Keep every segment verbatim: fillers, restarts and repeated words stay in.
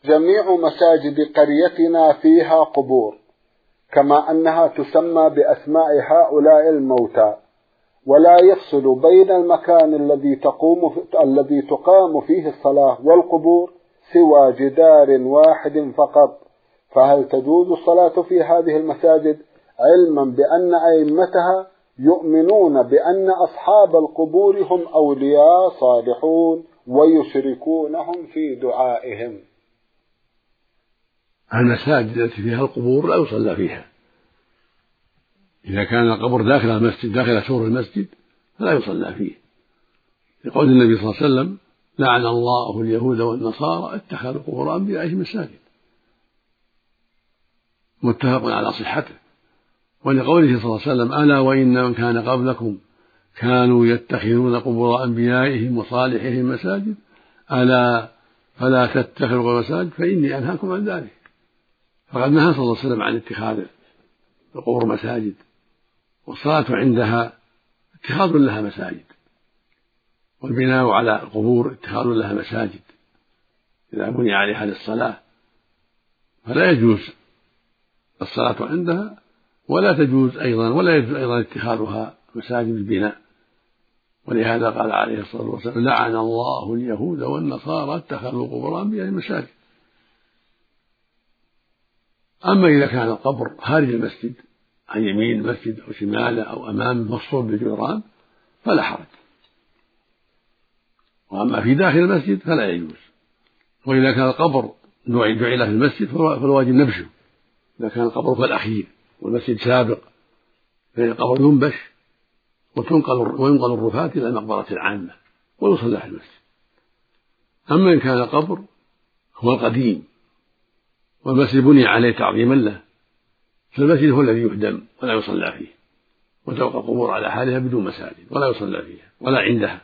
جميع مساجد قريتنا فيها قبور، كما أنها تسمى بأسماء هؤلاء الموتى، ولا يفصل بين المكان الذي تقوم الذي تقام فيه الصلاة والقبور سوى جدار واحد فقط، فهل تجوز الصلاة في هذه المساجد علما بأن أئمتها يؤمنون بأن أصحاب القبور هم أولياء صالحون ويشركونهم في دعائهم؟ المساجد التي فيها القبور لا يصلى فيها، إذا كان القبر داخل المسجد داخل سور المسجد فلا يصلى فيه، لقول النبي صلى الله عليه وسلم: لعن الله اليهود والنصارى اتخذوا قبور أنبيائهم مساجد، متفق على صحته. ولقوله صلى الله عليه وسلم: ألا وإن من كان قبلكم كانوا يتخذون قبور أنبيائهم وصالحهم مساجد، ألا فلا تتخذوا مساجد فإني أنهاكم عن ذلك. فقد نهى صلى الله عليه وسلم عن اتخاذ القبور مساجد، والصلاة عندها اتخاذ لها مساجد، والبناء على القبور اتخاذ لها مساجد إذا بني عليها للصلاة، فلا يجوز الصلاة عندها، ولا تجوز أيضا ولا يجوز أيضا اتخاذها مساجد البناء. ولهذا قال عليه الصلاة والسلام: لعن الله اليهود والنصارى اتخذوا قبور أنبيائهم مساجد. أما إذا كان القبر خارج المسجد عن يمين المسجد أو شماله أو أمامه مفصول بالجدران فلا حرج، وأما في داخل المسجد فلا يجوز. وإذا كان القبر جعل في المسجد فالواجب نبشه، إذا كان القبر هو الأخير والمسجد سابق فإن القبر ينبش وتنقل وينقل الرفاة إلى المقبرة العامة ويصلى في المسجد. أما إن كان القبر هو القديم والمسجد بني عليه تعظيما له فالمسجد هو الذي يهدم ولا يصلى فيه، وتبقى القبور على حالها بدون مساجد ولا يصلى فيها ولا عندها،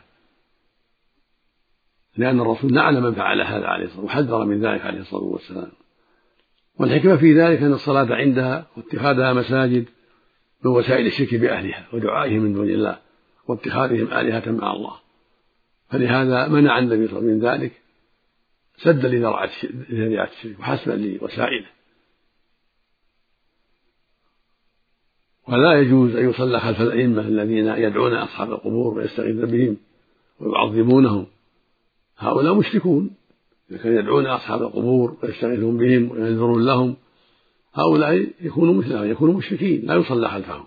لأن الرسول لعن من فعل هذا عليه الصلاة والسلام وحذر من ذلك عليه الصلاة والسلام. والحكمة في ذلك أن الصلاة عندها واتخاذها مساجد من وسائل الشرك بأهلها ودعائهم من دون الله واتخاذهم آلهة مع الله، فلهذا منع النبي صلى الله عليه وسلم من ذلك سدا لذريعة الشرك وحسبا لوسائله. ولا يجوز أن يصلى خلف الأئمة الذين يدعون أصحاب القبور ويستغيثون بهم ويعظمونهم، هؤلاء مشركون، إذا كانوا يدعون أصحاب القبور ويستغيثون بهم وينذرون لهم هؤلاء يكونوا مثلهم، يكونوا مشركين، لا يصلى خلفهم،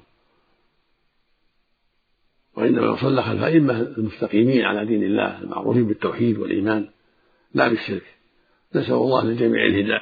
وإنما يصلى خلف الأئمة المستقيمين على دين الله المعروفين بالتوحيد والإيمان لا بالشرك. نسأل الله للجميع الهداية.